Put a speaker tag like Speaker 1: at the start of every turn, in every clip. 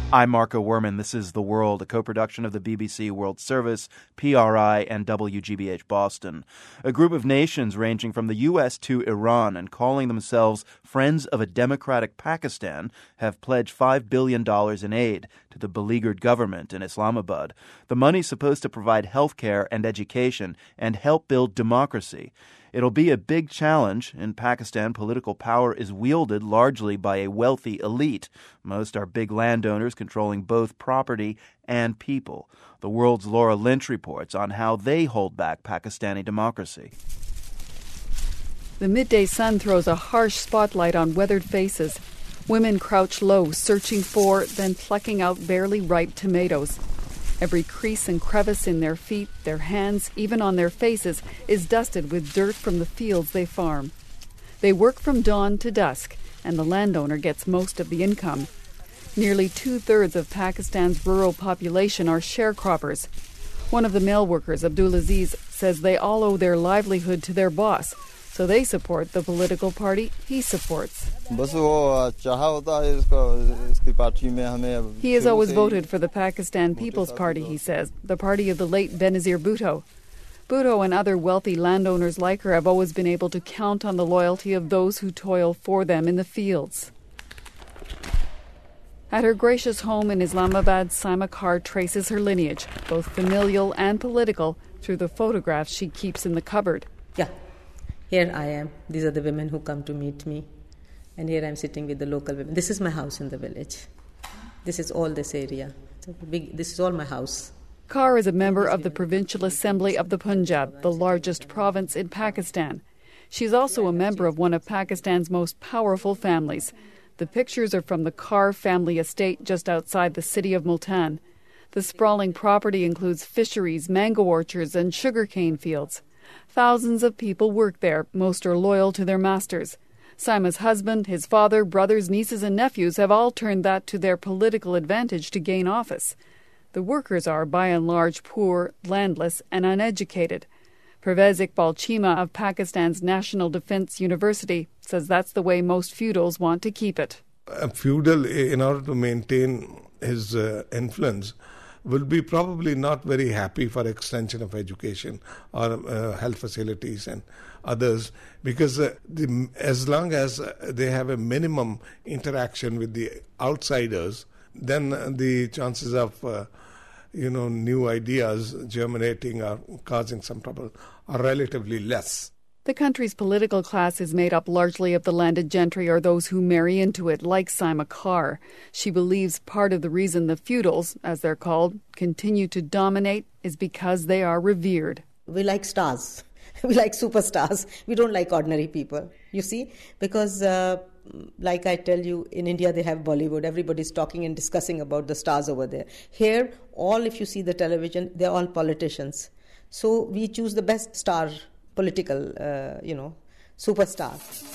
Speaker 1: I'm Marco Werman. This is The World, a co-production of the BBC World Service, PRI, and WGBH Boston. A group of nations ranging from the U.S. to Iran and calling themselves Friends of a Democratic Pakistan have pledged $5 billion in aid to the beleaguered government in Islamabad. The money's supposed to provide health care and education and help build democracy. It'll be a big challenge. In Pakistan, political power is wielded largely by a wealthy elite. Most are big landowners controlling both property and people. The World's Laura Lynch reports on how they hold back Pakistani democracy.
Speaker 2: The midday sun throws a harsh spotlight on weathered faces. Women crouch low, searching for, then plucking out barely ripe tomatoes. Every crease and crevice in their feet, their hands, even on their faces, is dusted with dirt from the fields they farm. They work from dawn to dusk, and the landowner gets most of the income. Nearly 2/3 of Pakistan's rural population are sharecroppers. One of the male workers, Abdulaziz, says they all owe their livelihood to their boss, so they support the political party he supports. He has always voted for the Pakistan People's Party, he says, the party of the late Benazir Bhutto. Bhutto and other wealthy landowners like her have always been able to count on the loyalty of those who toil for them in the fields. At her gracious home in Islamabad, Saima Kar traces her lineage, both familial and political, through the photographs she keeps in the cupboard.
Speaker 3: Yeah. Here I am. These are the women who come to meet me. And here I'm sitting with the local women. This is my house in the village. This is all this area. This is all my house.
Speaker 2: Kar is a member of the Provincial Assembly of the Punjab, the largest province in Pakistan. She's also a member of one of Pakistan's most powerful families. The pictures are from the Kar family estate just outside the city of Multan. The sprawling property includes fisheries, mango orchards, and sugarcane fields. Thousands of people work there. Most are loyal to their masters. Saima's husband, his father, brothers, nieces, and nephews have all turned that to their political advantage to gain office. The workers are, by and large, poor, landless, and uneducated. Pervez Iqbal Chima of Pakistan's National Defense University says that's the way most feudals want to keep it.
Speaker 4: A feudal, in order to maintain his influence, will be probably not very happy for extension of education or health facilities and others, because as long as they have a minimum interaction with the outsiders, then the chances of new ideas germinating or causing some trouble are relatively less.
Speaker 2: The country's political class is made up largely of the landed gentry or those who marry into it, like Saima Kar. She believes part of the reason the feudals, as they're called, continue to dominate is because they are revered.
Speaker 3: We like stars. We like superstars. We don't like ordinary people, you see, because like I tell you, in India they have Bollywood. Everybody's talking and discussing about the stars over there. Here, if you see the television, they're all politicians. So we choose the best star, political, superstar.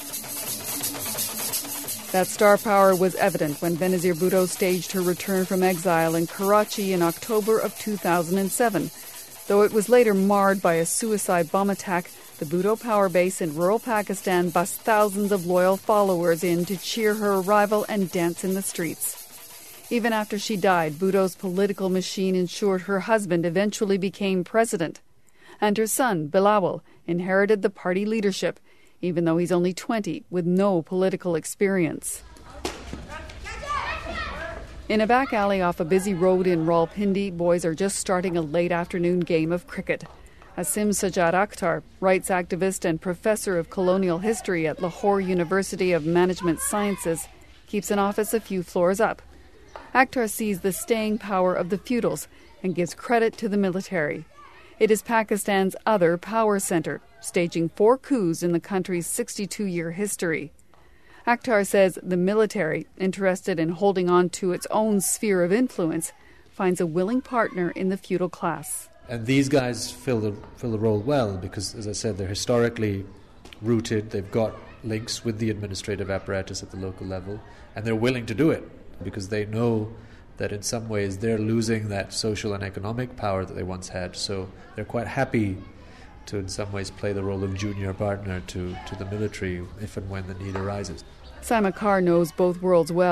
Speaker 2: That star power was evident when Benazir Bhutto staged her return from exile in Karachi in October of 2007. Though it was later marred by a suicide bomb attack, the Bhutto power base in rural Pakistan bussed thousands of loyal followers in to cheer her arrival and dance in the streets. Even after she died, Bhutto's political machine ensured her husband eventually became president. And her son, Bilawal, inherited the party leadership, even though he's only 20 with no political experience. In a back alley off a busy road in Rawalpindi, boys are just starting a late afternoon game of cricket. Asim Sajjad Akhtar, rights activist and professor of colonial history at Lahore University of Management Sciences, keeps an office a few floors up. Akhtar sees the staying power of the feudals and gives credit to the military. It is Pakistan's other power center, staging 4 coups in the country's 62-year history. Akhtar says the military, interested in holding on to its own sphere of influence, finds a willing partner in the feudal class.
Speaker 5: And these guys fill the role well because, as I said, they're historically rooted. They've got links with the administrative apparatus at the local level, and they're willing to do it because they know that in some ways they're losing that social and economic power that they once had. So they're quite happy to in some ways play the role of junior partner to the military if and when the need arises.
Speaker 2: Saima Kar knows both worlds well.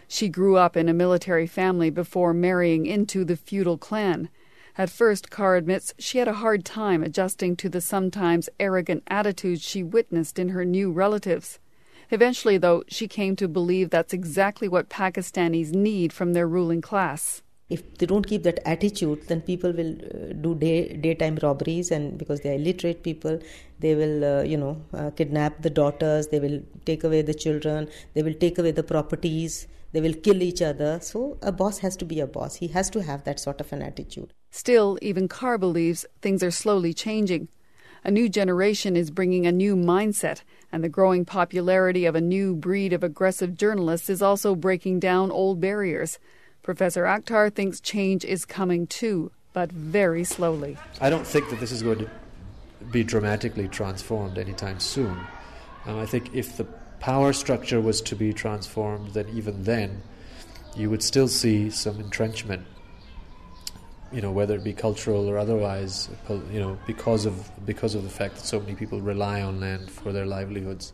Speaker 2: She grew up in a military family before marrying into the feudal clan. At first, Kaur admits she had a hard time adjusting to the sometimes arrogant attitudes she witnessed in her new relatives. Eventually, though, she came to believe that's exactly what Pakistanis need from their ruling class.
Speaker 3: If they don't keep that attitude, then people will do daytime robberies, and because they are illiterate people, they will, kidnap the daughters, they will take away the children, they will take away the properties, they will kill each other. So a boss has to be a boss. He has to have that sort of an attitude.
Speaker 2: Still, even Kaur believes things are slowly changing. A new generation is bringing a new mindset, and the growing popularity of a new breed of aggressive journalists is also breaking down old barriers. Professor Akhtar thinks change is coming too, but very slowly.
Speaker 5: I don't think that this is going to be dramatically transformed anytime soon. I think if the power structure was to be transformed, then even then you would still see some entrenchment, whether it be cultural or otherwise, because of the fact that so many people rely on land for their livelihoods.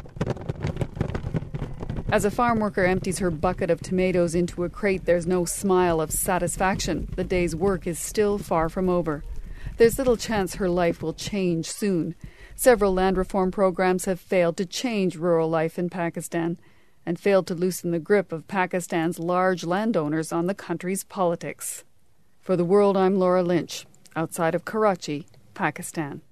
Speaker 2: As a farm worker empties her bucket of tomatoes into a crate, there's no smile of satisfaction. The day's work is still far from over. There's little chance her life will change soon. Several land reform programs have failed to change rural life in Pakistan and failed to loosen the grip of Pakistan's large landowners on the country's politics. For The World, I'm Laura Lynch, outside of Karachi, Pakistan.